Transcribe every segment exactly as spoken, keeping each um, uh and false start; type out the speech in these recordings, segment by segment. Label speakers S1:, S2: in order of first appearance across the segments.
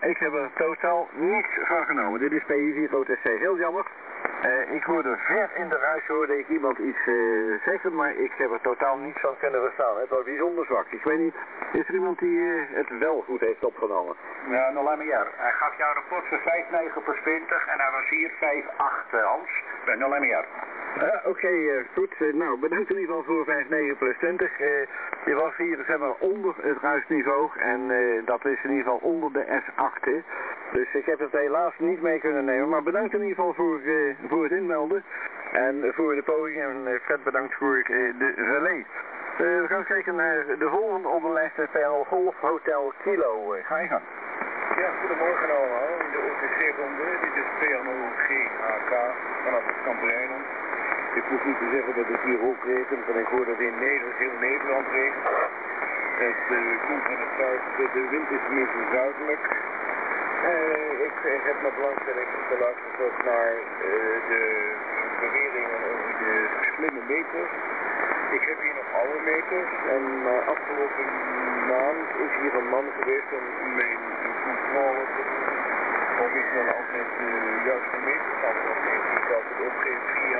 S1: ik heb er totaal niets van genomen. Dit is P I vier O T C, heel jammer. Uh, ik hoorde ver in de ruis hoorde ik iemand iets uh, zeggen, maar ik heb er totaal niets van kunnen verstaan. Het was bijzonder zwak. Ik weet niet, is er iemand die uh, het wel goed heeft opgenomen?
S2: Ja, nog laat me jaar. Hij gaf jouw rapport voor vijf negen plus twintig en hij was hier vijf acht, uh, Hans. Bij nog laat me jaar.
S1: Uh, Oké, okay, uh, goed. Uh, nou, bedankt in ieder geval voor vijf negen plus twintig. Uh, je was hier zeg maar onder het ruisniveau en uh, dat is in ieder geval onder de S acht. Hè. Dus ik heb het helaas niet mee kunnen nemen, maar bedankt in ieder geval voor, uh, voor het inmelden. En voor de poging en uh, Fred bedankt voor uh, de relais. Uh, we gaan kijken naar de volgende op de lijst, P N L Golf Hotel Kilo. Uh, ga je gang.
S3: Ja, goedemorgen allemaal. In de O T C-ronde, dit is P N O G H K vanaf het Kamperijnland. Ik hoef niet te zeggen dat het hier ook regent, want ik hoor dat in Nederland, heel Nederland regent. Het uh, komt van het zuiden, de wind is tenminste zuidelijk. Uh, ik, ik heb met belangstelling geluisterd naar uh, de beweringen over de slimme meters. Ik heb hier nog oude meters en uh, afgelopen maand is hier een man geweest om mijn controle te doen of ik dan altijd de uh, juiste meterstand opgeef. Ik kan het opgeven via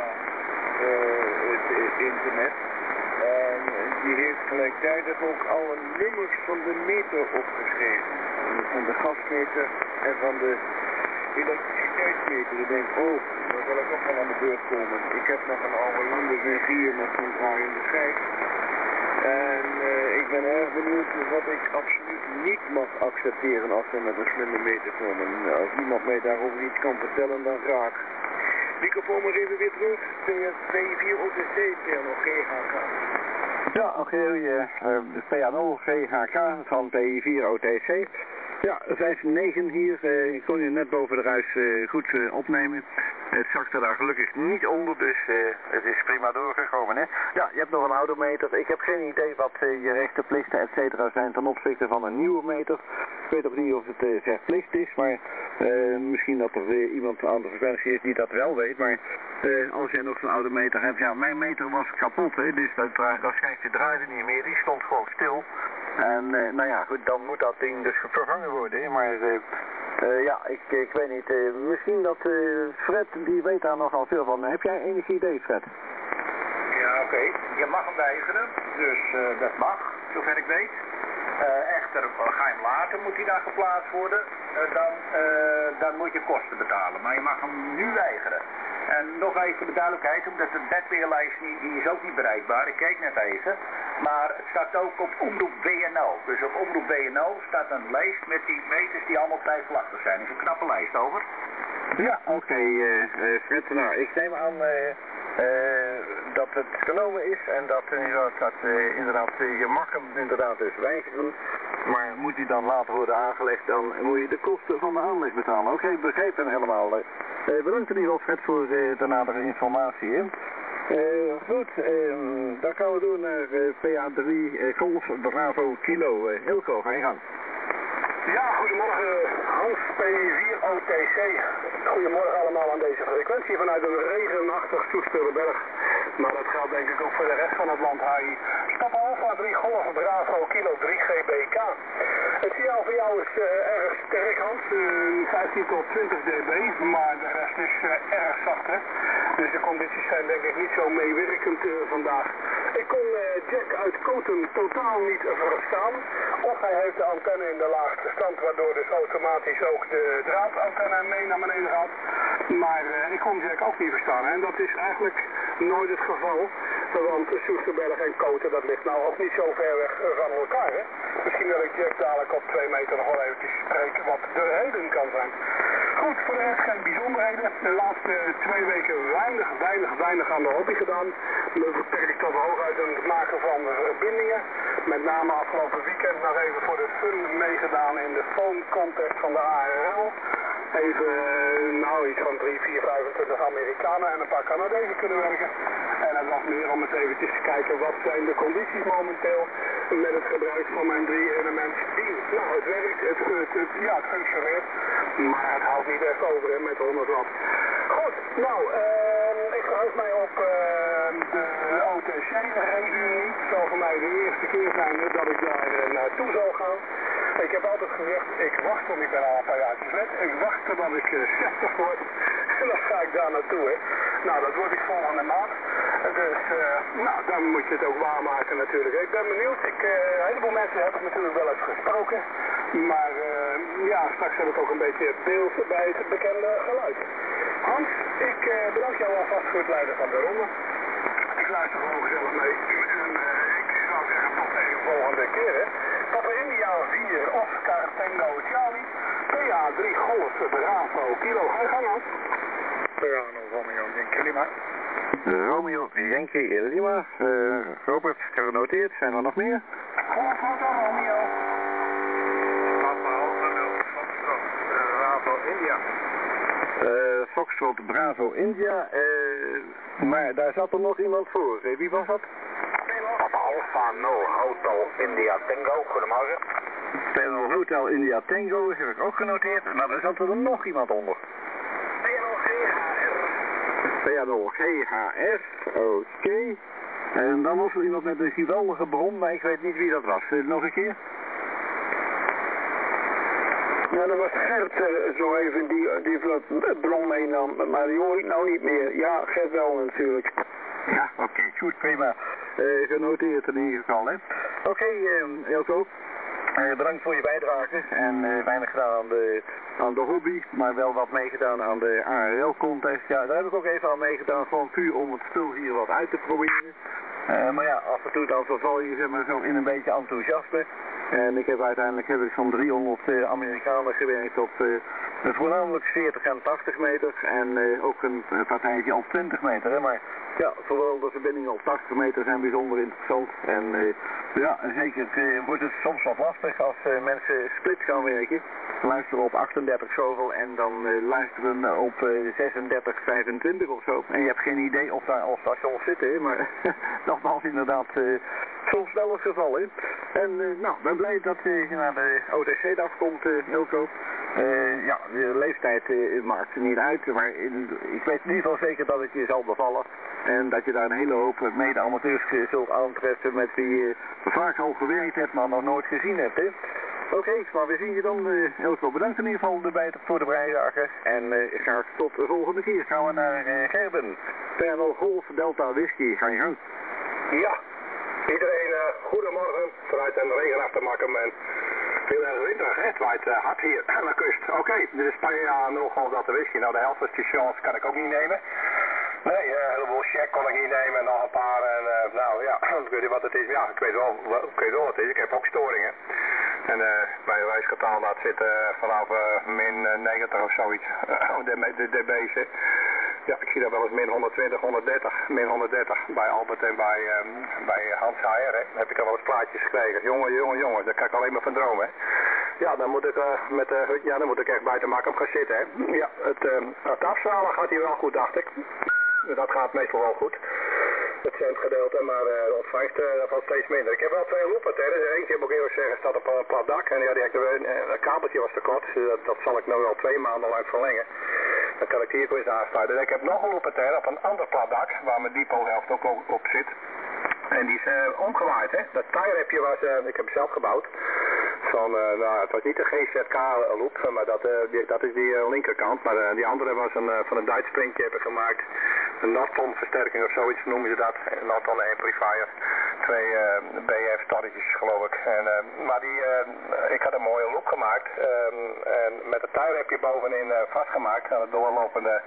S3: uh, het uh, internet. En die heeft gelijktijdig ook alle nummers van de meter opgeschreven. Van de gasmeter en van de elektriciteitsmeter. Ik denk, oh, dan zal ik ook wel aan de beurt komen. Ik heb nog een oude Landers en vier met zo'n draaiende schijf. En uh, ik ben erg benieuwd wat ik absoluut niet mag accepteren als we met een slimme meter komen. Als iemand mij daarover iets kan vertellen, dan graag. Microfoon maar even weer terug. P vier O T C, P N O G H K.
S1: Ja, oké, okay, uh, uh, P N O G H K van P I vier O T C. Ja, vijf negen hier. Uh, ik kon je net boven de ruis uh, goed uh, opnemen. Het zakte daar gelukkig niet onder, dus uh, het is prima doorgekomen, hè. Ja, je hebt nog een odometer. Ik heb geen idee wat uh, je rechten, plichten, et cetera zijn ten opzichte van een nieuwe meter. Ik weet ook niet of het uh, verplicht is, maar uh, misschien dat er uh, iemand aan de frequentie is die dat wel weet. Maar uh, als jij nog zo'n oude meter hebt, ja, mijn meter was kapot, hè, dus dat, dat schijntje draaide niet meer. Die stond gewoon stil. En uh, nou ja, goed, dan moet dat ding dus vervangen worden, hè. Maar uh, uh, ja, ik, ik weet niet, uh, misschien dat uh, Fred, die weet daar nogal veel van. Heb jij enig idee, Fred?
S2: Ja, oké. Okay. Je mag hem weigeren, dus uh, dat mag, zover ik weet. Uh, echter, ga je hem later, moet hij daar geplaatst worden, uh, dan, uh, dan moet je kosten betalen. Maar je mag hem nu weigeren. En nog even voor de duidelijkheid, omdat de bedweerlijst die, die is ook niet bereikbaar. Ik keek net even. Maar het staat ook op Omroep B N O. Dus op Omroep B N O staat een lijst met die meters die allemaal vijfvlachtig zijn. Dat is een knappe lijst, over.
S1: Ja, oké, okay, uh, uh, Fred. Nou, ik neem aan uh, uh, dat het genomen is en dat, uh, dat uh, inderdaad, uh, je mag hem inderdaad dus weigeren. Maar moet hij dan later worden aangelegd, dan moet je de kosten van de aanleg betalen. Oké, okay, begrepen helemaal. Uh, bedankt in ieder geval, Fred, voor uh, de nadere informatie. Hè. Uh, goed, uh, dan gaan we door naar uh, P A drie uh, Golf Bravo Kilo. Uh, Hilco, ga je gang.
S4: Ja, goedemorgen Hans, P vier O T C. Goedemorgen allemaal aan deze frequentie vanuit een regenachtig Soesterberg. Maar dat geldt denk ik ook voor de rest van het land, H I. Stap Alpha drie Golf Bravo Kilo drie G B K. Het signaal voor jou is uh, erg sterk, Hans. Uh, vijftien tot twintig dB, maar de rest is uh, erg zacht, hè. Dus de condities zijn denk ik niet zo meewerkend uh, vandaag. Ik kon uh, Jack uit Koten totaal niet verstaan. Of hij heeft de antenne in de laagste stand, waardoor dus automatisch ook de draadantenne mee naar beneden gaat. Maar uh, ik kon Jack ook niet verstaan. Hè. En dat is eigenlijk nooit het geval. Want Soesterberg en Koten, dat ligt nou ook niet zo ver weg van elkaar. Hè. Misschien wil ik Jack dadelijk op twee meter nog wel eventjes spreken wat de reden kan zijn. Goed, voor de rest geen bijzonderheden. De laatste twee weken weinig, weinig, weinig aan de hobby gedaan. Me beperk ik tot hooguit het maken van verbindingen. Met name afgelopen weekend nog even voor de fun meegedaan in de phone contest van de A R L. Even, nou iets van drie, vier, vijfentwintig Amerikanen en een paar Canadezen kunnen werken. En het was meer om eens eventjes te kijken wat zijn de condities momenteel met het gebruik van mijn drie elements dienst. Nou, het werkt, het, het, het, ja, het functioneert, maar het houdt niet echt over hè, met honderd watt. Goed, nou, uh, ik verheug mij op uh, de O T C-reunie. Het zal voor mij de eerste keer zijn dat ik daar uh, naartoe zal gaan. Ik heb altijd gezegd, ik wacht tot ik ben al een paar jaartjes lid. Ik wacht totdat ik uh, zestig word. En dan ga ik daar naartoe, hè. Nou, dat word ik volgende maand. Dus, uh, nou, dan moet je het ook waarmaken natuurlijk. Ik ben benieuwd. Ik, uh, een heleboel mensen heb ik natuurlijk wel eens gesproken. Maar, uh, ja, straks heb ik ook een beetje beeld bij het bekende geluid. Hans, ik uh, bedank jou alvast voor het leiden van de ronde. Ik luister gewoon gezellig mee. En uh, ik zou zeggen tot de volgende keer, hè. Papa India vier, Oscar Tango Charlie, P A drie Golf Bravo Kilo. Ga je gang, Hans.
S3: Piano Romeo Yankee Lima.
S1: Romeo Yankee Lima. Uh, Robert, genoteerd. Zijn er nog meer?
S2: Golf Hotel Romeo.
S3: Papa Alpha Foxtrot Bravo India.
S1: Uh, Foxtrot Bravo India. Uh, maar daar zat er nog iemand voor. Uh, wie was dat?
S3: Papa Alpha No Hotel India Tango. Goedemorgen.
S1: Tango Hotel India Tango heb ik ook genoteerd. Maar daar zat er nog iemand onder. P N O G H S, oké. Okay. En dan was er iemand met een geweldige bron, maar ik weet niet wie dat was. Uh, nog een keer?
S4: Ja, dat was Gert uh, zo even die, die het bron meenam, maar die hoor ik nou niet meer. Ja, Gert wel natuurlijk.
S1: Ja, oké, okay, goed, prima. Uh, genoteerd in ieder geval, hè. Oké, okay, uh, Elko. Uh, bedankt voor je bijdrage en uh, weinig gedaan aan de, aan de hobby, maar wel wat meegedaan aan de A R L-contest. Ja, daar heb ik ook even aan meegedaan, gewoon puur om het spul hier wat uit te proberen. Uh, maar ja, af en toe dan verval je zeg maar, zo in een beetje enthousiasme. En ik heb uiteindelijk heb ik zo'n driehonderd uh, Amerikanen gewerkt op uh, voornamelijk veertig en tachtig meter en uh, ook een, een partijtje op twintig meter. Hè. Maar ja, vooral de verbindingen op tachtig meter zijn bijzonder interessant. En uh, ja, zeker uh, wordt het soms wat lastig als uh, mensen split gaan werken. Luisteren op achtendertig zoveel en dan uh, luisteren op uh, zesendertig, vijfentwintig of zo. En je hebt geen idee of daar al stations zitten, hè. Maar dat was inderdaad uh, soms wel het geval. Hè. En uh, nou, ben blij dat uh, je naar de O T C-dag komt, uh, Ilko. Uh, ja, de leeftijd uh, maakt er niet uit, maar in, ik weet in ieder geval zeker dat het je zal bevallen. En dat je daar een hele hoop mede-amateurs zult aantreffen met wie je vaak al gewerkt hebt, maar nog nooit gezien hebt. Hè? Oké, okay, maar we zien je dan, uh, Elko. Bedankt in ieder geval erbij voor de bijdrage. En uh, graag tot de volgende keer. Gaan we naar uh, Gerben. Pernel Golf Delta Whisky. Ga je gang.
S4: Ja, iedereen uh, goedemorgen vanuit een regenachtig makkerman. Heel erg winterig, hè? Het waait uh, hard hier aan de kust. Oké, okay, dit is P A nul Golf Delta Whisky. Nou, de helft van de stations kan ik ook niet nemen. Nee, uh, een heleboel check kon ik niet nemen en nog een paar. En uh, nou ja, ik weet niet wat het is. Ja, ik weet wel, ik weet wel wat het is. Ik heb ook storingen. En uh, bij een wijsgetal dat zit uh, vanaf uh, min negentig of zoiets. Uh, de, de dB's. Hè. Ja, ik zie dat wel eens min honderdtwintig, honderddertig, min honderddertig bij Albert en bij, um, bij Hans H R. Hè. Dan heb ik al wel eens plaatjes gekregen. Jongen, jongen, jongen, daar kan ik alleen maar van dromen. Hè. Ja, dan moet ik, uh, met, uh, ja, dan moet ik echt buiten maken op gaan zitten. Hè. Ja, het, uh, het afstralen gaat hier wel goed, dacht ik. Dat gaat meestal wel goed. Het centgedeelte, maar uh, de ontvangst uh, valt steeds minder. Ik heb wel twee loopen, hè. Dus eentje moet ik eerlijk zeggen staat op een plat dak. En ja, die, uh, het kabeltje was te kort, dus dat, dat zal ik nu al twee maanden lang verlengen. Dan kan ik die hier eens aansluiten. Ik heb nog een loopetijn op een ander plat dak, waar mijn depothelft ook op, op zit. En die is uh, omgewaaid, hè. Dat tierrepje was, uh, ik heb het zelf gebouwd. Van, uh, nou, het was niet de G Z K loop, maar dat, uh, die, dat is die uh, linkerkant. Maar uh, die andere was een, uh, van een Duits printje heb ik gemaakt. Een Norton versterking of zoiets noemen ze dat. Een Norton amplifier. Twee uh, B F torretjes geloof ik. En, uh, maar die, uh, ik had een mooie loop gemaakt. Um, en met het tierrepje bovenin uh, vastgemaakt aan het doorlopende.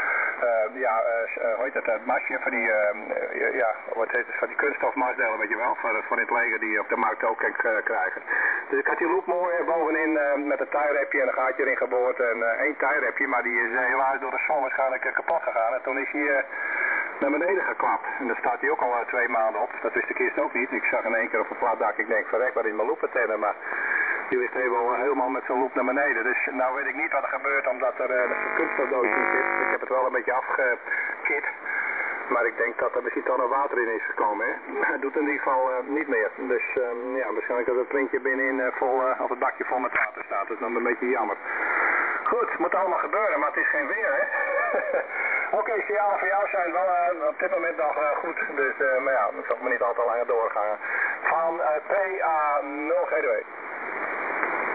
S4: Uh, ja, uh, hoe heet het, het masje voor die, uh, ja, wat heet het, van die kunststofmasdelen, weet je wel, voor, voor in het leger die je op de markt ook kan uh, krijgen. Dus ik had die loop mooi bovenin uh, met een tierrepje en een gaatje erin geboord en uh, één tierrepje, maar die is uh, helaas door de zon waarschijnlijk uh, kapot gegaan en toen is hij uh, naar beneden geklapt. En daar staat hij ook al uh, twee maanden op, dat wist ik eerst ook niet. Ik zag in één keer op een plat dak, ik denk verrek, wat is mijn loopantenne, maar die ligt helemaal, helemaal met zijn loop naar beneden. Dus nou weet ik niet wat er gebeurt omdat er uh, een kunststofdoosje in zit. Ik heb het wel een beetje afgekit. Maar ik denk dat er misschien toch nog water in is gekomen. Hè? Het doet in ieder geval uh, niet meer. Dus uh, ja, waarschijnlijk dat het printje binnenin uh, vol, uh, of het bakje vol met water staat. Dat is dan een beetje jammer. Goed, het moet allemaal gebeuren, maar het is geen weer, hè. Oké, okay, signalen voor jou zijn wel uh, op dit moment nog uh, goed. Dus, uh, maar ja, dat zal me niet altijd langer doorgaan. Van uh, P A nul G D W.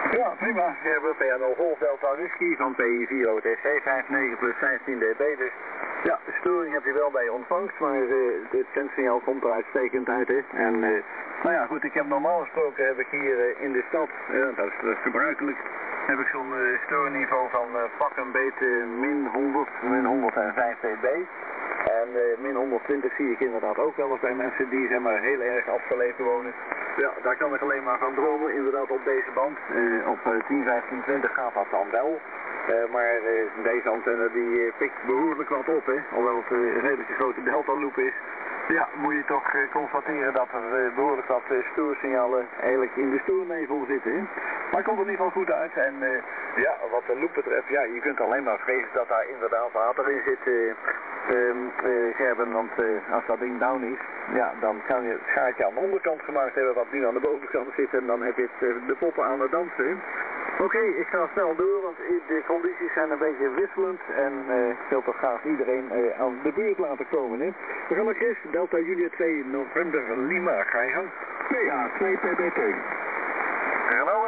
S1: Ja, prima. We hebben P N O Golf Delta Whisky van P I vier O T C vijfennegentig plus vijftien dB. Dus ja, de storing heb je wel bij ontvangst, maar uh, het zendsignaal komt er uitstekend uit. Hè. En uh, nou ja, goed, ik heb normaal gesproken heb ik hier uh, in de stad, uh, dat, is, dat is gebruikelijk, heb ik zo'n uh, stoorniveau van uh, pak een beetje min honderd, min honderdvijf dB. En uh, min honderdtwintig zie ik inderdaad ook wel eens bij mensen die zeg maar heel erg afgelegen wonen. Ja, daar kan ik alleen maar van dromen. Inderdaad op deze band. Uh, op uh, tien, vijftien, twintig gaat dat dan wel. Uh, maar uh, deze antenne die uh, pikt behoorlijk wat op, hè. Alhoewel het uh, een redelijk grote delta loop is. Ja, moet je toch uh, constateren dat er uh, behoorlijk wat uh, stoorsignalen eigenlijk in de stoornevel zitten. Hè? Maar het komt er in ieder geval goed uit. En uh, ja, wat de loop betreft, ja, je kunt alleen maar vrezen dat daar inderdaad water in zit, uh, um, uh, Gerben. Want uh, als dat ding down is, ja, dan kan je het schaartje aan de onderkant gemaakt hebben wat nu aan de bovenkant zit. En dan heb je het, uh, de poppen aan het dansen. Oké, okay, ik ga snel door, want de condities zijn een beetje wisselend en uh, ik wil toch graag iedereen uh, aan de beurt laten komen. Hè? We gaan naar Chris, Delta Julia twee November Lima, ga je gang.
S4: P A twee P B T.
S3: Genomen.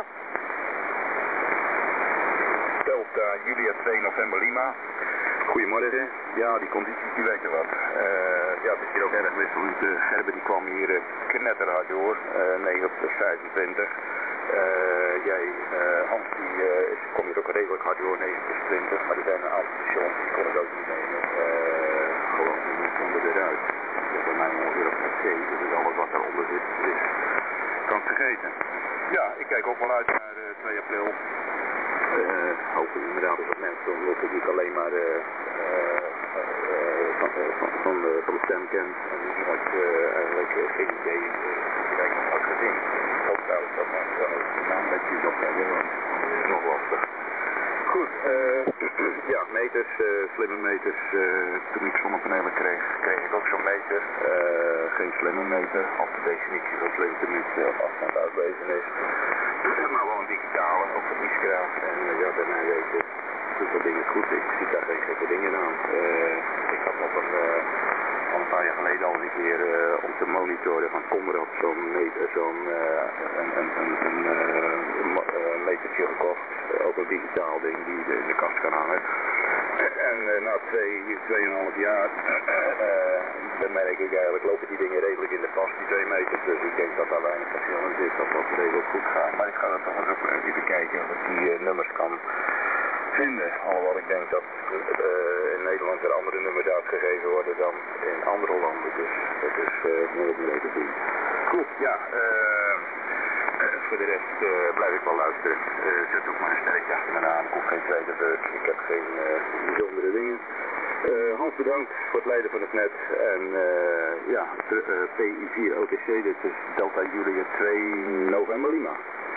S3: Delta Julia twee November Lima. Goedemorgen. Ja, die condities die weten wat. Uh, ja, het is hier ook erg wisselend. De Gerben die kwam hier uh, knetterhard door, uh, negen plus vijfentwintig. Uh, jij, uh, Hans, die uh, is, kom hier ook redelijk hard door, negen plus twintig, maar er zijn een aantal stations, die kon het ook niet nemen. Uh, gewoon niet onder de ruit. Dat is bij mij ongeveer op het C, dus alles wat daaronder zit, is, kan het vergeten. Ja, ik kijk ook wel uit naar uh, twee april. Uh, hopen inderdaad dat mensen ontmoeten die ik alleen maar uh, uh, uh, van, uh, van, van, de, van de stem ken en die had uh, eigenlijk uh, geen idee uh, die ik nog had gezien. Ook trouwens dat mensen dan ook de naam met je nog hebben, want dat is nog lastig. Goed, uh, ja, meters, uh, slimme meters. Uh, toen ik zonnepanelen kreeg, kreeg ik ook zo'n meter. Uh, geen slimme meter, op de definitie van slimte met uh, op afstand uitlezen is. Maar wel een digitale, ook van Iskra. En uh, ja, bij mij weet je, doet dat ding het goed. Ik zie daar geen gekke dingen aan. Uh, ik had nog een, uh, al een paar jaar geleden al een keer uh, om te monitoren van Comrad zo'n zo'n uh, een, een, een, een, uh, een metertje gekocht. Uh, ook een digitaal ding die de, in de kast kan hangen. En uh, na twee, tweeënhalf jaar uh, dan merk ik eigenlijk, lopen die dingen redelijk in de pas, die twee meters. Dus ik denk dat daar weinig verschil in zit, dat dat redelijk goed gaat. Maar ik ga er toch eens even kijken of ik die uh, nummers kan vinden. Alhoewel ik denk dat uh, in Nederland er andere nummers uitgegeven worden dan in andere landen. Dus dat is uh, moeilijk meer te zien. Goed, ja. Uh, Uh, voor de rest uh, blijf ik wel luisteren. Uh, zet ook maar een sterretje achter me aan. Ik hoef geen tweede beurt. Ik heb geen uh, bijzondere dingen. Uh, Hans, bedankt voor het leiden van het net. En uh, ja, de, uh, P I vier O T C, dit is Delta Julia twee November Lima.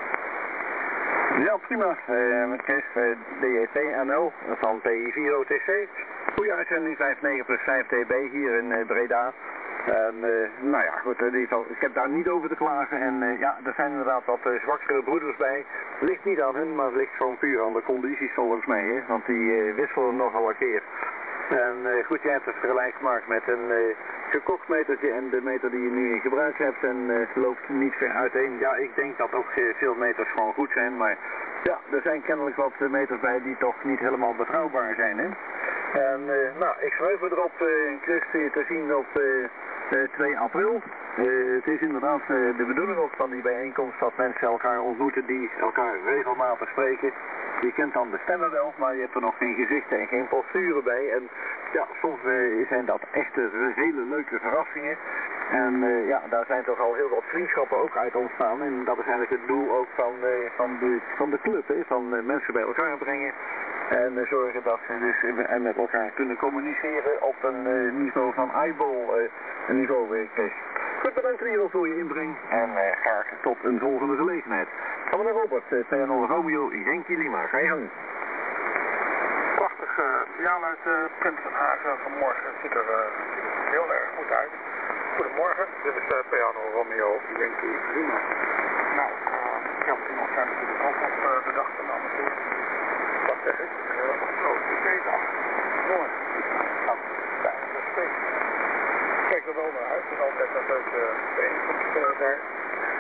S1: Ja, prima. Uh, met Kees uh, D J T N L van P I vier O T C. Goeie uitzending, vijfennegentig plus vijf dB hier in uh, Breda. En uh, nou ja, goed, in ieder geval, ik heb daar niet over te klagen. En uh, ja, er zijn inderdaad wat uh, zwakkere broeders bij. Ligt niet aan hun, maar het ligt gewoon puur aan de condities volgens mij. Hè? Want die uh, wisselen nogal een keer. En uh, goed, jij hebt het vergelijk gemaakt met een uh, gekocht metertje en de meter die je nu in gebruik hebt. En uh, loopt niet ver uiteen. Ja, ik denk dat ook uh, veel meters gewoon goed zijn. Maar ja, er zijn kennelijk wat uh, meters bij die toch niet helemaal betrouwbaar zijn. Hè? En uh, nou, ik schrijf me erop, uh, Chris, te zien op uh, uh, twee april. Uh, het is inderdaad uh, de bedoeling ook van die bijeenkomst dat mensen elkaar ontmoeten die elkaar regelmatig spreken. Je kent dan de stemmen wel, maar je hebt er nog geen gezichten en geen posturen bij. En ja, soms uh, zijn dat echte hele leuke verrassingen. En uh, ja, daar zijn toch al heel wat vriendschappen ook uit ontstaan. En dat is eigenlijk het doel ook van, uh, van, de, van de club, hè? Van uh, mensen bij elkaar brengen. En uh, zorgen dat ze dus uh, met elkaar kunnen communiceren op een uh, niveau van eyeball uh, een niveau. Uh, Kees. Goed, bedankt in ieder geval voor je inbreng. En uh, graag tot een volgende gelegenheid. Gaan we naar Robert, uh, P N O Romeo, Yankee Lima. Ga je gang.
S5: Prachtig uh, signaal uit uh, Prinsenhagen vanmorgen. Het ziet er uh, heel erg goed uit. Goedemorgen, dit is uh, P N O Romeo, Yankee Lima. Nou, uh, ja, die nog zijn natuurlijk ook op uh, de dag van de amateur. Wat zeg ik? Uh, op grote T-dag. Mooi. Nou, fijn, dat is steeds. Kijk er wel naar uit, en altijd een leuke bijeenkomst uh, daar.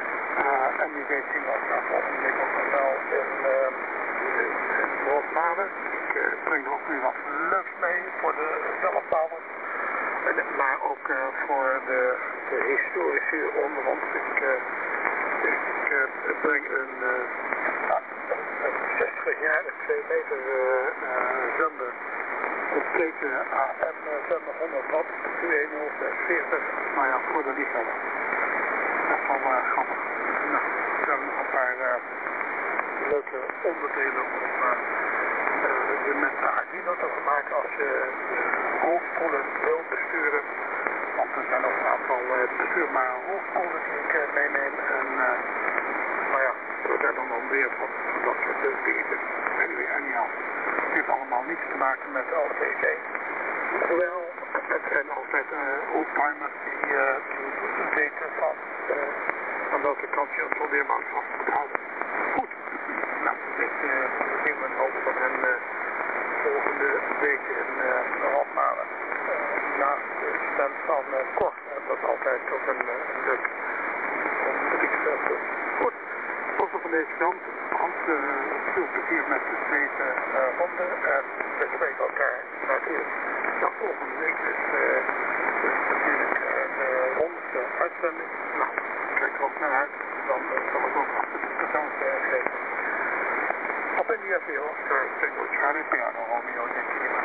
S5: Uh, en die weet zien we elkaar volgende week ook nog wel in, uh, in Rosmalen. Ik uh, breng er ook nu wat leuks mee voor de zelfbouwers. Maar ook uh, voor de, de historici onder ons. Ik, uh, ik uh, breng een, uh, een zestigjarig twee meter uh, uh, zender. Complete A M zender honderd watt, twee nul veertig, nou ja, voor de liefhebber. Dat is wel uh, grappig. Nou, ik heb nog een paar uh, leuke onderdelen om uh, uh, je met de Arduino te maken als je uh, rolstoelen wil besturen. Want er zijn ook een aantal uh, bestuurbare rolstoelen die ik uh, meeneem. En uh, nou ja, we zijn dan dan weer van dat soort uh, dingetjes. Anyway, anyhow. Het heeft allemaal niets te maken met de O T C. Hoewel, het zijn altijd uh, oldtimers die, uh, die weten van uh, aan welke kant je een soldeerbout vast moet houden. Goed, nou, dit uh, zien we ook van hen uh, volgende week in uh, Rosmalen. Uh, naast de stand van uh, Cor. Uh, dat is altijd ook een, uh, een leuk ontmoetingsveld. Goed, tot op deze kant. Hans, uh, veel plezier met de tweede uh, ronde. En we spreken elkaar natuurlijk. Nou, volgende week is, uh, is natuurlijk uh, de honderdste uitzending. Nou, kijk er ook naar uit. Dan uh, zal ik ook achter de persoon uh, geven. Op in die veel, uh, Tango Charlie, Piano Romeo, Yankee Lima.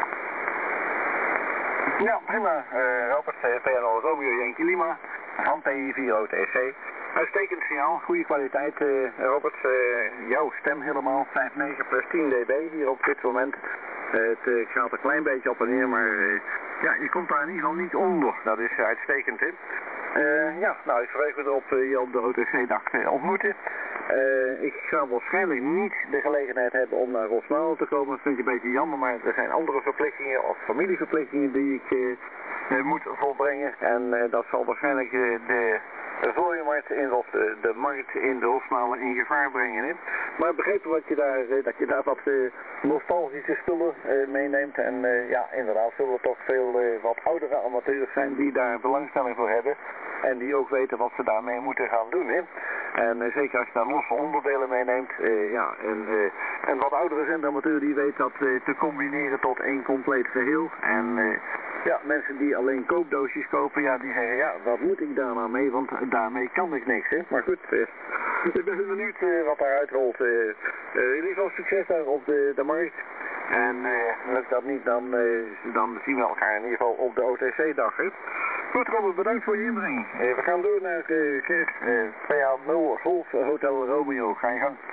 S1: Ja, prima. Uh, Robert, uh, Piano Romeo, Yankee Lima. Han P vier O T C. Uitstekend signaal, goede kwaliteit. Uh, Robert, uh, jouw stem helemaal, vijf komma negen plus tien dB hier op dit moment. Uh, het uh, gaat een klein beetje op en neer, maar uh, ja, je komt daar in ieder geval niet onder. Dat is uh, uitstekend, hè. Uh, ja, nou, ik verweeg me erop uh, je op de O T C-dag uh, ontmoeten. Uh, ik ga waarschijnlijk niet de gelegenheid hebben om naar Rosmalen te komen. Dat vind ik een beetje jammer, maar er zijn andere verplichtingen of familieverplichtingen die ik uh, uh, moet volbrengen. En uh, dat zal waarschijnlijk uh, de... de vlooienmarkt in, of de, de markt in de Rosmalen in gevaar brengen. Hè? Maar ik begreep wat je daar, dat je daar wat uh, nostalgische spullen uh, meeneemt. En uh, ja, inderdaad zullen er toch veel uh, wat oudere amateurs zijn die daar belangstelling voor hebben. En die ook weten wat ze daarmee moeten gaan doen. Hè? En uh, zeker als je daar losse onderdelen meeneemt. Uh, ja, en, uh, en wat oudere zendamateur die weet dat uh, te combineren tot één compleet geheel. En uh, ja, mensen die alleen koopdoosjes kopen, ja, die zeggen, ja, wat moet ik daar nou mee, want daarmee kan ik niks, hè. Maar goed, uh, ik ben benieuwd uh, wat daaruit rolt. Uh, uh, in ieder geval succes daar op de, de markt. En uh, lukt dat niet, dan, uh, dan zien we elkaar in ieder geval op de O T C-dag, hè. Goed, Robert, bedankt voor je inbreng. Uh, we gaan door naar uh, Geert, uh, P A nul Golf Hotel Romeo. Ga je gang.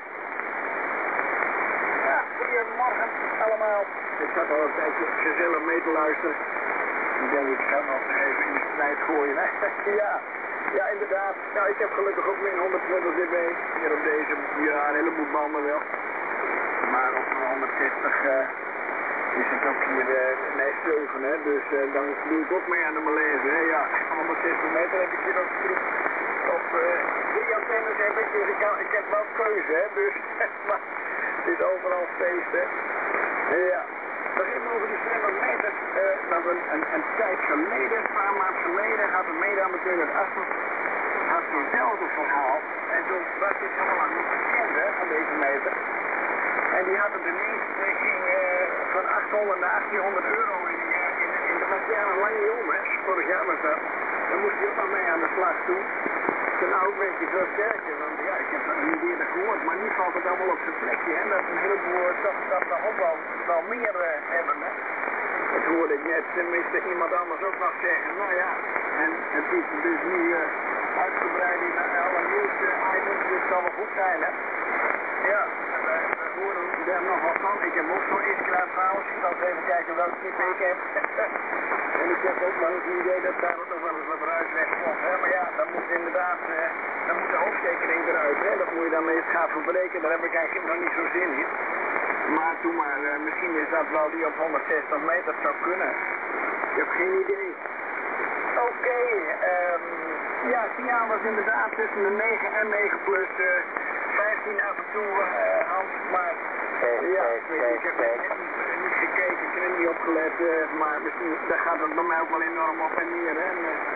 S2: Ja, goedemorgen allemaal. Ik zat al een tijdje gezellig mee te luisteren. Ik denk, ik ga nog even in de strijd gooien, hè? Ja, ja, inderdaad. Nou, ik heb gelukkig ook mijn honderdtwintig dB. Hier op deze, ja, een heleboel banden wel. Maar op mijn honderdzestig uh, is het ook hier uh, nee, zeven, hè? Dus uh, dan doe ik ook mee aan de malaise, hè? Ja, honderdzestig meter heb ik hier ook terug. Op uh, drie antennes heb ik, dus ik, kan, ik heb wel keuze, hè? Dus, maar het is overal feest, hè? Ja. Nog even over die tweehonderd meter, uh, dat een, een, een tijd geleden, een paar maanden geleden, had een mede-amateur uit Assen, had zo'nzelfde verhaal. En toen was hij zo lang niet bekend, hè, van deze meter. En die had het ineens, die ging uh, van achthonderd naar achttienhonderd euro in de jaar, in, in de was jaren lang niet om, hè. Vorig jaar was dat. Dan moest hij ook nog mee aan de slag toe. Nou, een beetje veel sterker, want ja, ik heb dat niet eerder gehoord, maar nu valt het allemaal op zijn plekje, hè, dat een heleboel toch dat we ook wel, wel meer uh, hebben, hè. Dat hoorde ik net, tenminste iemand anders ook nog zeggen, nou ja, en het is dus nu uh, uitgebreid in alle nieuwste items, dus het zal wel goed zijn, hè. Ja, we, we horen daar nog wat van. Ik heb ook zo'n Iskra trouwens, ik zal eens even kijken welk type ik heb. En ik heb ook wel het idee dat daar ook nog wel eens wat ruis wegkomt, hè. Maar ja, dan moet inderdaad, uh, dan moet de hoofdstekening eruit, hè. Dat moet je dan mee het gaan verbreken, daar heb ik eigenlijk nog niet zo zin in. Maar toen maar, uh, misschien is dat wel die op honderdzestig meter zou kunnen. Ik heb geen idee. Oké, okay, um, ja, het signaal was inderdaad tussen de negen en negen plus uh, vijftien af en toe, uh, Hans, maar uh, ja, ik, weet, ik heb niet, niet gekeken, ik heb niet opgelet, uh, maar misschien, daar gaat het bij mij ook wel enorm op en neer, hè. En, uh,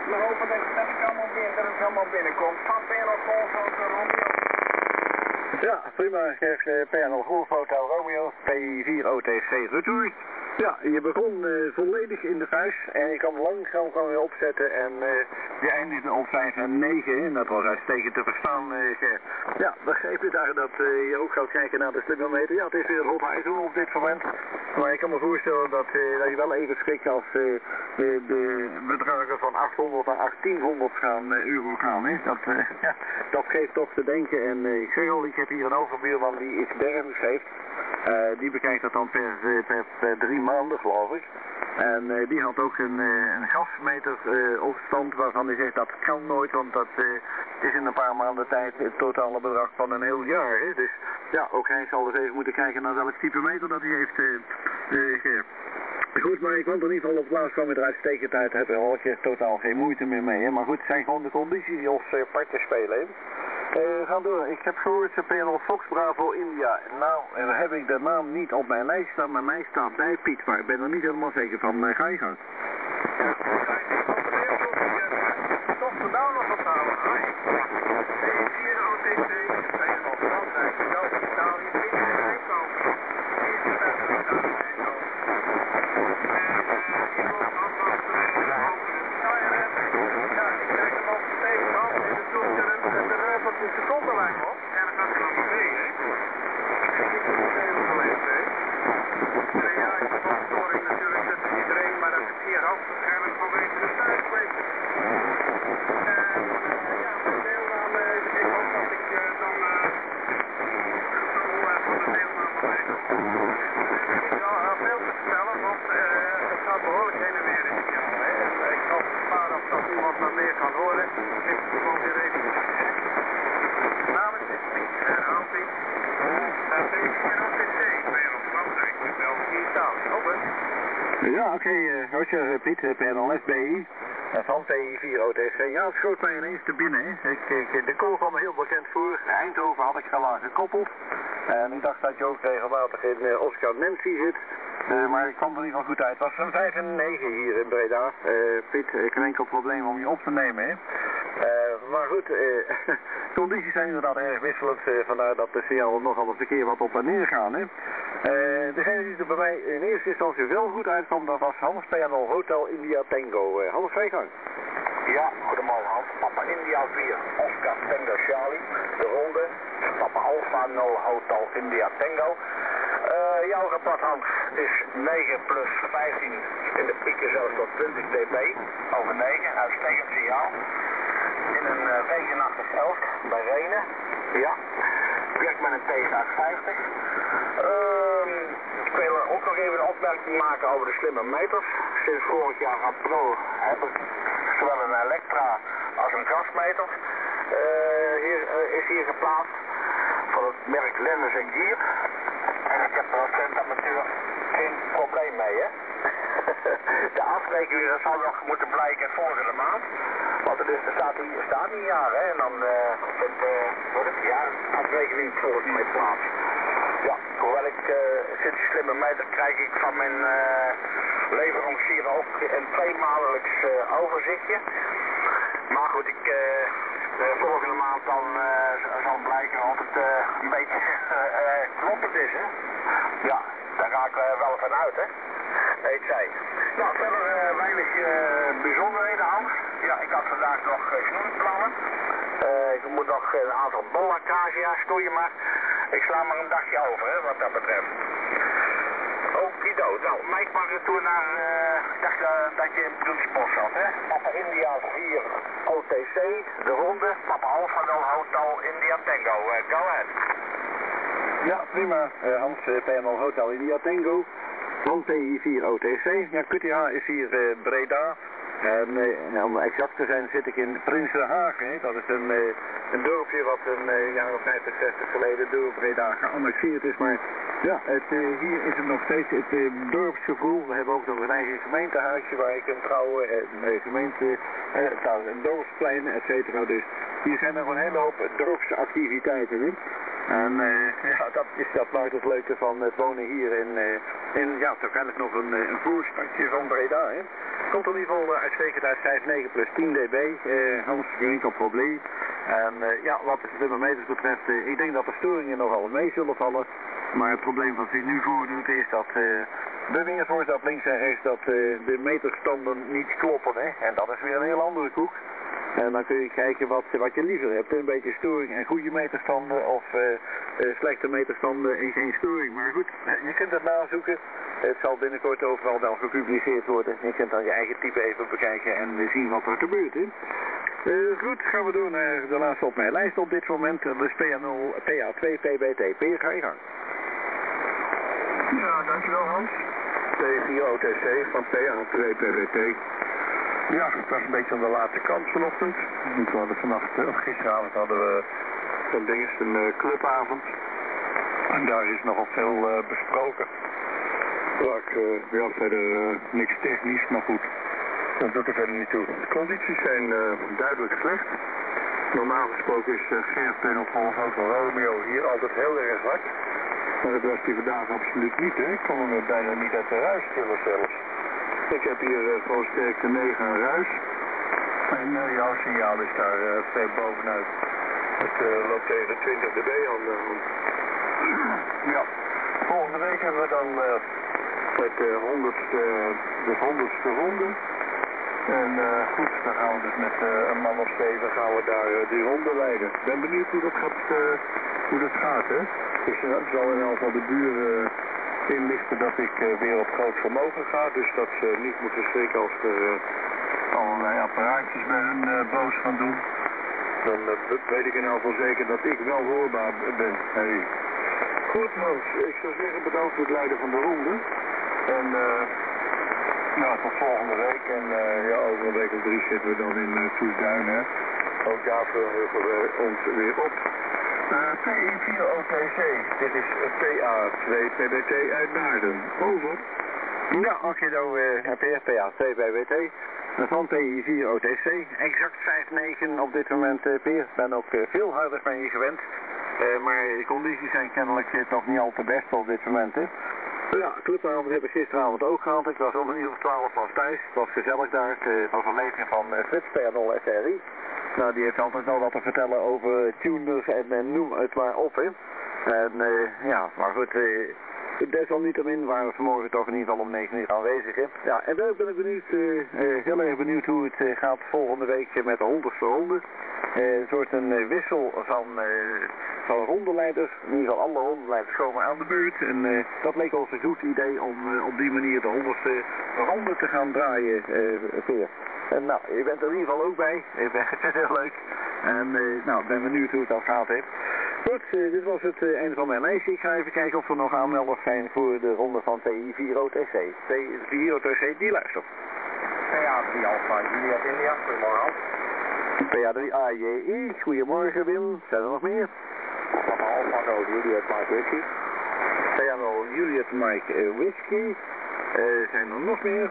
S2: we hopen dat, dat het allemaal binnen, dat het allemaal binnenkomt. Van P N L Golf Hotel Romeo.
S1: Ja, prima. P N L Golf Hotel Romeo, P vier O T C retour. Ja, je begon uh, volledig in de vuist en je kan langzaam gewoon weer opzetten en uh, je eindigde op vijf en negen en dat was uitstekend te verstaan, uh, Ger. Ja, begreep je daar dat uh, je ook gaat kijken naar de slimmermeter? Ja, het is weer hot item op dit moment, maar ik kan me voorstellen dat, uh, dat je wel even schrikt als uh, de, de bedragen van achthonderd naar achttienhonderd gaan, uh, euro gaan, hè? Dat, uh, ja, dat geeft toch te denken en uh, ik zeg al, ik heb hier een overbuurman die iets dergelijks heeft. Uh, die bekijkt dat dan per, per, per drie maanden, geloof ik. En uh, die had ook een, uh, een gasmeter uh, op stand waarvan hij zegt dat kan nooit, want dat uh, is in een paar maanden tijd het totale bedrag van een heel jaar. Hè? Dus ja, ook hij zal eens even moeten kijken naar welk type meter dat hij heeft. Uh, uh, Ger. Goed, maar ik want in ieder geval op plaats kwam je er uitstekend uit, heb er al keer totaal geen moeite meer mee. Hè? Maar goed, het zijn gewoon de condities die ons uh, partij spelen. Hè? Uh, gaan door. Ik heb gehoord P N L Fox Bravo India. Nou, uh, heb ik de naam niet op mijn lijst staan, maar mij staat bij Piet, maar ik ben er niet helemaal zeker van. Uh, ga je gang.
S2: Toch vandaag nog ophouden. P vier O T C, P N L Frankrijk, België, Italië, Nederland, de secondenlijn op. En dan gaat hij nog naar mee, hè? En ik moet het even gelezen, hè? Ja, ik heb een storing natuurlijk tussen iedereen, maar dat is hier hoogstwaarschijnlijk vanwege de thuisweek. En uh, ja, mijn deelname, ik hoop dat ik uh, dan uh, zo uh, van de deelname van mij kom. Ik zal uh, veel te vertellen, want uh, het gaat behoorlijk heen en weer in die jongen, hè? En ik hoop maar of dat iemand nog meer kan horen. Ik moet gewoon weer even. Namens is Piet, herhaalt Piet. P vier O T C, P N L Frankrijk, België, Italië. Over.
S1: Ja, oké, okay, uh, Roger, uh, Piet, uh, P N L F B I. Uh, van P vier O T C. Ja, het schoot mij ineens te binnen, hè. Ik, ik, de call kwam me heel bekend voor. Eindhoven had ik al aan gekoppeld. En ik dacht dat je ook regelmatig in uh, Oscar Nancy zit. Uh, maar ik kwam er in ieder geval goed uit. Het was een vijf en negen hier in Breda. Uh, Piet, ik geen enkel probleem om je op te nemen, hè. Uh, maar goed, uh, condities zijn inderdaad erg wisselend, uh, vandaar dat de signalen nogal eens een keer wat op en neer gaan. Hè. Uh, degene die er bij mij in eerste instantie wel goed uitkwam, dat was Hans P N L Hotel India Tango. Uh, Hans, ga je gang.
S2: Ja, goedemorgen Hans. Papa India vier, Oscar Tango Charlie, de ronde. Papa Alpha nul Hotel India Tango. Uh, jouw rapport Hans is negen plus vijftien, in de pieken zelfs tot twintig dB, over negen, uitstekend signaal. In een uh, regenachtig elk bij Renen. Ja. Werkt met een T S acht vijftig. Uh, ik wil ook nog even een opmerking maken over de slimme meters. Sinds vorig jaar april heb ik zowel een Elektra als een gasmeter uh, hier, uh, is hier geplaatst van het merk Lennes en Gier. En ik heb er als amateur geen probleem mee, hè. De afrekening dat zal nog moeten blijken volgende maand. Want het is, er staat hier, staat hier jaar, hè. En dan uh, wordt, uh, wordt het jaar afrekening volgens mij plaats. Ja, hoewel ik uh, sinds die slimme meter krijg ik van mijn uh, leverancier ook een tweemaandelijks uh, overzichtje. Maar goed, ik... Uh, Uh, volgende maand dan uh, zal blijken of het uh, een beetje uh, uh, kloppend is, hè? Ja, daar ga ik uh, wel van uit, hè? Heet zij. Nou, verder uh, weinig uh, bijzonderheden, Hans. Ja, ik had vandaag nog uh, snoeiplannen. Uh, ik moet nog een aantal bollacagea stoeien, maar ik sla maar een dagje over, hè, wat dat betreft. Okido. Nou, Mike mag er toe naar, uh, ik dacht uh, dat je in Bloemsbos zat, hè? Papa India vier O T C, de ronde, Papa Alpha nul Hotel India Tango. Uh, go ahead.
S1: Ja, prima. Uh, Hans, uh, P N L Hotel India Tango, van P I vier O T C. Ja, Q T H is hier uh, Breda. En uh, om exact te zijn zit ik in Prinsenhagen. Hè. Dat is een, uh, een dorpje wat een uh, jaar of vijftig, zestig geleden door Breda geannexeerd is. Maar ja, het, uh, hier is het nog steeds het uh, dorpsgevoel. We hebben ook nog een eigen gemeentehuisje waar je kunt trouwen. Een uh, gemeente, uh, een dorpsplein, et cetera. Dus hier zijn er gewoon een hele hoop dorpsactiviteiten. Hè. En uh, ja, dat is dat nou het leuke van het wonen hier in, uh, in ja, toch eigenlijk nog een, een voorstadje van Breda, hè. Komt in ieder geval uh, uitstekend uit vijf komma negen plus tien dB, uh, Hans, geen enkel probleem. En uh, ja, wat de thermometers betreft, uh, ik denk dat de storingen nogal mee zullen vallen. Maar het probleem wat zich nu voordoet is dat uh, de weersvoorzag links en rechts, dat uh, de meterstanden niet kloppen, hè. En dat is weer een heel andere koek. En dan kun je kijken wat, wat je liever hebt. Een beetje storing en goede meterstanden of uh, uh, slechte meterstanden en geen storing. Maar goed, je kunt het nazoeken. Het zal binnenkort overal wel gepubliceerd worden. Je kunt dan je eigen type even bekijken en zien wat er gebeurt. Hè. Uh, goed, gaan we door naar de laatste op mijn lijst op dit moment. Dat is P A nul, P A twee P B T. Peer, ga je gang.
S4: Ja, dankjewel Hans. P vier O T C van P A twee P B T. Ja, het was een beetje aan de late kant vanochtend. We hadden vannacht, of gisteravond hadden we een ding, een uh, clubavond. En daar is nogal veel uh, besproken. Vlak, uh, ja, verder uh, niks technisch, maar goed. Dat doet er verder niet toe. De condities zijn uh, duidelijk slecht. Normaal gesproken is uh, Gerrit Penelvolg van Romeo hier altijd heel erg hard. Maar dat was die vandaag absoluut niet, hè. Ik kon hem bijna niet uit de ruis tillen zelfs. Ik heb hier uh, gewoon sterkte negen aan ruis. En uh, jouw signaal is daar uh, ver bovenuit. Het uh, loopt tegen de twintig dB aan. Uh, ja. Volgende week hebben we dan uh, het uh, honderdste, de honderdste ronde. En uh, goed, dan gaan we dus met uh, een man of zeven gaan we daar uh, die ronde leiden. Ik ben benieuwd hoe dat gaat, uh, hoe dat gaat, hè. Ik zal in elk geval de buren uh, inlichten dat ik uh, weer op groot vermogen ga. Dus dat ze niet moeten schrikken als er uh, allerlei apparaatjes bij hun uh, boos gaan doen. Dan uh, weet ik in elk geval zeker dat ik wel hoorbaar ben. Hey. Goed Hans, ik zou zeggen bedankt voor het leiden van de ronde. En uh, nou, tot volgende week. En uh, ja, over een week of drie zitten we dan in uh, Soesduin, hè. Ook daar verheugen we ons weer op. Uh, P I vier O T C, dit is P A twee P B T uit Naarden. Over.
S1: Ja, oké, nou, uh, P A twee P B T. Van P I vier O T C. Exact vijf komma negen op dit moment, uh, Peer. Ik ben ook uh, veel harder van je gewend. Uh, maar de condities zijn kennelijk uh, toch niet al te best op dit moment, hè. Ja, clubavond heb ik gisteravond ook gehad. Ik was om een uur of twaalf pas thuis. Het was gezellig daar. Het was een lezing van uh, Frits P R nul S R I. Nou, die heeft altijd wel wat te vertellen over tuners en, en noem het maar op, hè. En uh, ja, maar goed, uh, desalniettemin waren we vanmorgen toch in ieder geval om negen uur aanwezig, hè. Ja, en dan ben ik benieuwd, uh, uh, heel erg benieuwd hoe het uh, gaat volgende week met de honderdste ronde. Uh, een soort een uh, wissel van, uh, van rondeleiders. In ieder geval alle rondeleiders komen aan de beurt. En uh, dat leek ons een goed idee om uh, op die manier de honderdste ronde te gaan draaien, uh, Veer. En nou, je bent er in ieder geval ook bij. Ik ben, het is heel leuk. En uh, nou, ik ben benieuwd hoe het al gaat, hè. Goed, uh, dit was het uh, einde van mijn lijstje. Ik ga even kijken of er nog aanmelders zijn voor de ronde van P I vier O T C. P I vier O T C, die luistert.
S2: P A drie Alpha Juliet India, goedemorgen.
S1: P A drie A J I, goedemorgen Wim. Zijn er nog meer?
S2: Papa Alpha nul Juliet Mike Whisky.
S1: P A nul Juliet Mike uh, Whisky. Uh, zijn er nog meer?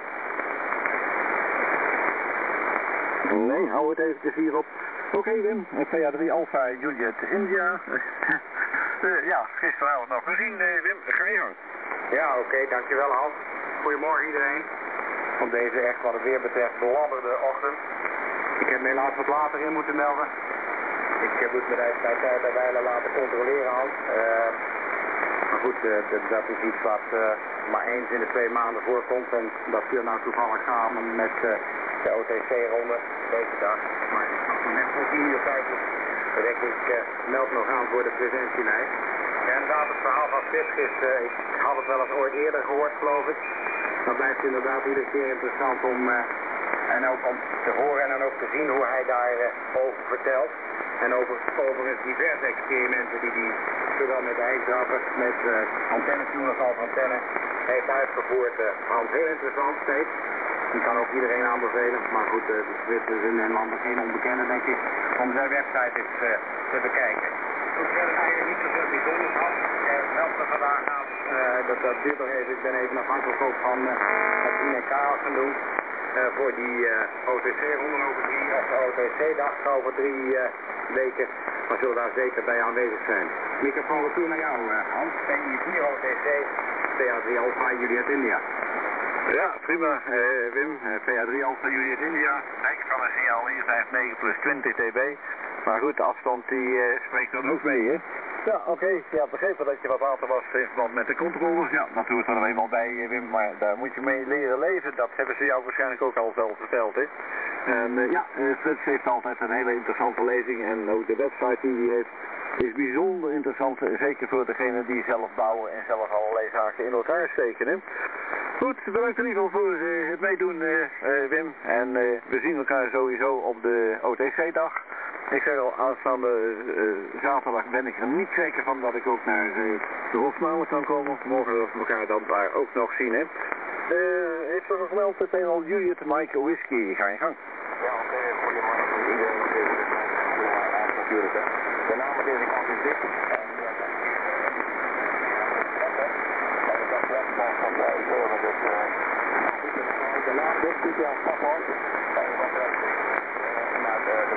S1: Nee, hou het eventjes hierop. Oké okay, Wim, P A drie Alpha Juliet India. uh, ja, gisteravond nog gezien uh, Wim, ga je gang.
S2: Ja, oké, okay, dankjewel Hans. Goedemorgen iedereen. Op deze echt wat het weer betreft belabberde ochtend. Ik heb me helaas wat later in moeten melden. Ik heb het bedrijf bij tijd bij wijle laten controleren Hans. Uh, maar goed, uh, dat, dat is iets wat uh, maar eens in de twee maanden voorkomt. En dat viel nou toevallig samen met uh, de O T C-ronde deze dag. Maar ik had nog net voor tien uur vijftig. Ik uh, meld nog aan voor de presentielijst. Ja, inderdaad, het verhaal van Frits is, uh, ik had het wel eens ooit eerder gehoord, geloof ik. Dat blijft inderdaad iedere keer interessant om, uh, en ook om te horen en dan ook te zien hoe hij daarover uh, over vertelt. En over overigens diverse experimenten die hij zowel met ijsdrappers, met uh, antennetuners als antenne heeft uitgevoerd. Uh, Hans, heel interessant steeds. Die kan ook iedereen aanbevelen. Maar goed, uh, de Frits is in Nederland geen onbekende, denk ik, om zijn website eens uh, te bekijken. Ik ben eigenlijk niet zoveel bijzonders had. Wel te vandaag aan, uh, dat, dat duurt nog even. Ik ben even afhankelijk ook van uh, het I N K gaan doen. Uh, voor die uh, O T C-ronde over drie, of de O T C-dag over drie uh, weken.
S1: maar zullen daar zeker bij aanwezig zijn. Microfoon retour naar jou, Hans.
S2: P I vier O T C.
S1: P A drie Alpha Juliet India. Ja, prima, uh, Wim. Uh, P A drie Alpha Juliet India. Kijk, kan een signaal hier zijn negen plus twintig dB. Maar goed, de afstand die uh, spreekt dan ook mee, hè? Ja, oké. Okay. Je had begrepen dat je wat later was in verband met de controllers. Ja, dat hoort er nog eenmaal bij, Wim. Maar daar moet je mee leren leven. Dat hebben ze jou waarschijnlijk ook al zelf verteld, hè? En uh, ja, uh, Frits heeft altijd een hele interessante lezing. En ook de website die hij heeft is bijzonder interessant. Zeker voor degenen die zelf bouwen en zelf allerlei zaken in elkaar steken, hè? Goed, bedankt in ieder geval voor uh, het meedoen, uh, uh, Wim. En uh, we zien elkaar sowieso op de O T C-dag. Ik zeg al, aanstaande uh, zaterdag ben ik er niet zeker van dat ik ook naar uh, de Hofmalen kan komen. Morgen we elkaar dan daar ook nog zien, hè. Uh, heeft er nog gemeld het een al Juliet Mike Whisky. Ga je gang.
S3: Ja, oké, okay, goedemorgen. Iedereen is even natuurlijk, hè. De naam van deze kant is dit. En ik heb net van de zeuren, dus de naam dit, dit jaar, pak hoor. En wat